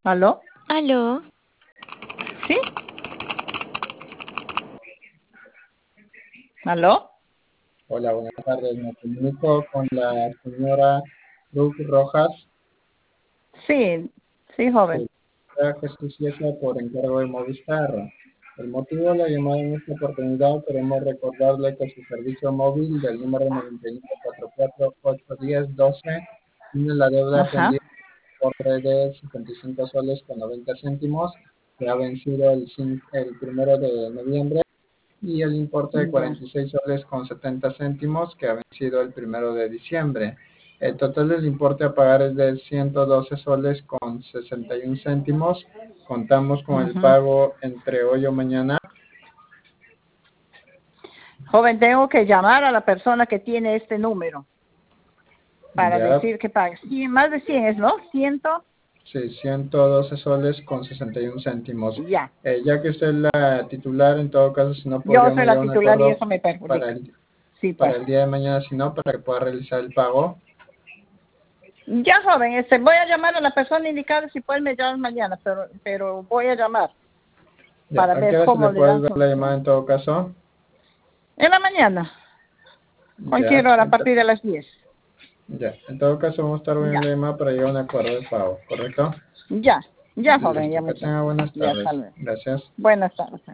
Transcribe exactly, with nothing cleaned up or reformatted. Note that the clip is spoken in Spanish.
¿Aló? ¿Aló? ¿Sí? ¿Aló? Hola, buenas tardes. Me comunico con la señora Ruth Rojas. Sí, sí, joven. Sí, Jesús Ciesa por encargo de Movistar. El motivo de la llamada en esta oportunidad queremos recordarle que su servicio móvil del número noventa y nueve, cuarenta y cuatro, ochocientos diez, doce tiene la deuda Ajá. pendiente por de setenta y cinco soles con noventa céntimos que ha vencido el, cin- el primero de noviembre y el importe de Ya. cuarenta y seis soles con setenta céntimos que ha vencido el primero de diciembre. El total del importe a pagar es de ciento doce soles con sesenta y un céntimos. Contamos con el Ujú. pago entre hoy o mañana. Joven, tengo que llamar a la persona que tiene este número para Ya, decir que pague. Sí, más de cien es, ¿no? Ciento. sí, ciento doce soles con sesenta y un céntimos. Ya. Eh, ya que usted es la titular, en todo caso, si no Yo podríamos soy llegar la a un titular y acuerdo eso me para perjudica. el, Sí, pues. para el día de mañana, si no, para que pueda realizar el pago. Ya, joven, este, voy a llamar a la persona indicada si puede me llamar mañana, pero, pero voy a llamar Ya, para ¿a qué ver hora se le cómo le puede dan dar la solución. llamada en todo caso? En la mañana, Ya, cualquier hora, a ento- partir de las diez. ya. En todo caso, vamos a estar Ya, viendo la llamada para llegar a un acuerdo de pago, ¿correcto? ya, ya, joven, ya Listo, que muchas tenga gracias. buenas Ya, tardes. hasta luego. Gracias. Buenas tardes.